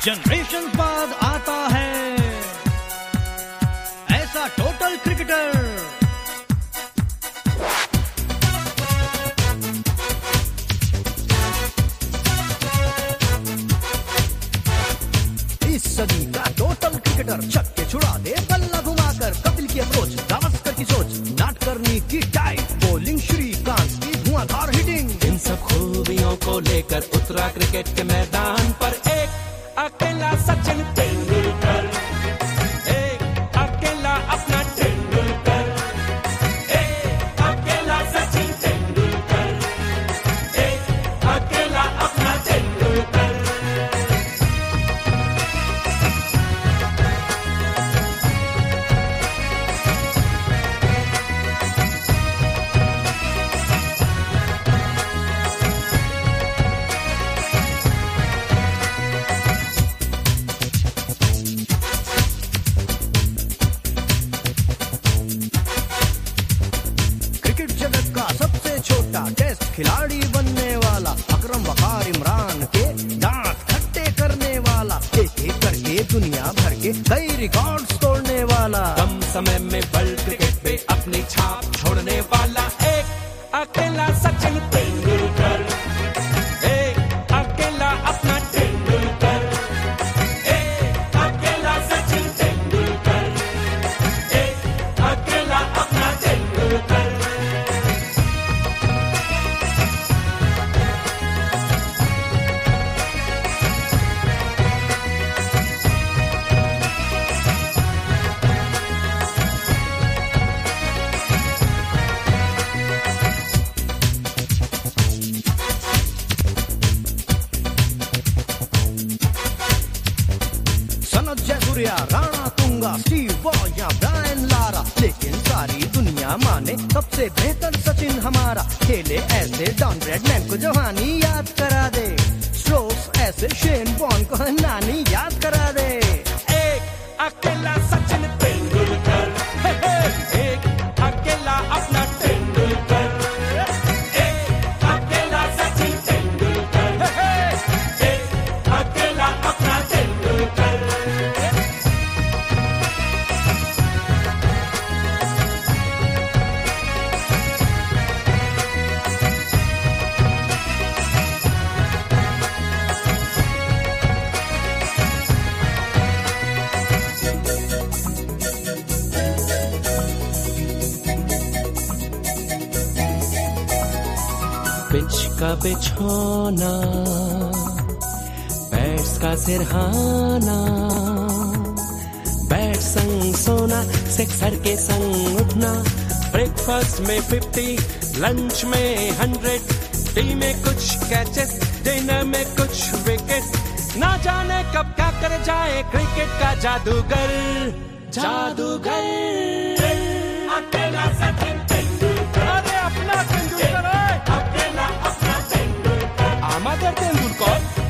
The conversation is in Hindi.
जनरेशन बाद आता है ऐसा टोटल क्रिकेटर। इस सदी का टोटल क्रिकेटर, छक्के छुड़ा दे बल्ला घुमाकर, कपिल की अप्रोच, गावस्कर की सोच, नाट करनी की टाइट बॉलिंग, श्रीकांत की धुआंधार हिटिंग। इन सब खूबियों को लेकर उतरा क्रिकेट के मैदान पर एक अकेला सचिन तेंदुलकर, एक अकेला अपना तेंदुलकर, एक अकेला सचिन तेंदुलकर, एक अकेला अपना तेंदुलकर। टेस्ट खिलाड़ी बनने वाला, अकरम वकार इमरान के दांत खट्टे करने वाला, एक एक करके दुनिया भर के कई रिकॉर्ड्स तोड़ने वाला, कम समय में वर्ल्ड क्रिकेट पे अपनी छाप छोड़ने वाला, एक अकेला सचिन तेंदुलकर, एक अकेला अपना तेंदुलकर, एक अकेला सचिन तेंदुलकर, एक अकेला अपना Tendulkar. Jayasuriya, Ranatunga, Steve Waugh या ब्रायन लारा, लेकिन सारी दुनिया माने सबसे बेहतर सचिन हमारा। खेले ऐसे डॉन ब्रैडमैन को जवानी याद करा दे, स्ट्रोक्स ऐसे शेन वॉर्न को नानी याद करा दे। एक अकेला सचिन तेंदुलकर, एक अकेला अपना तेंदुलकर, एक अकेला सचिन तेंदुलकर, एक अकेला अपना तेंदुलकर। पिच का बिछौना, बैट्स का सिरहाना, बैट संग सोना, सिक्सर के संग उठना, ब्रेकफास्ट में 50, लंच में 100, टी में कुछ कैचेस, डिनर में कुछ विकेट, ना जाने कब क्या कर जाए क्रिकेट का जादूगर, जादूगर। अकेला सचिन तेंदुलकर, अरे अपना तेंदुलकर, अकेला अपना तेंदुलकर, आमादेर तेंदुलकर।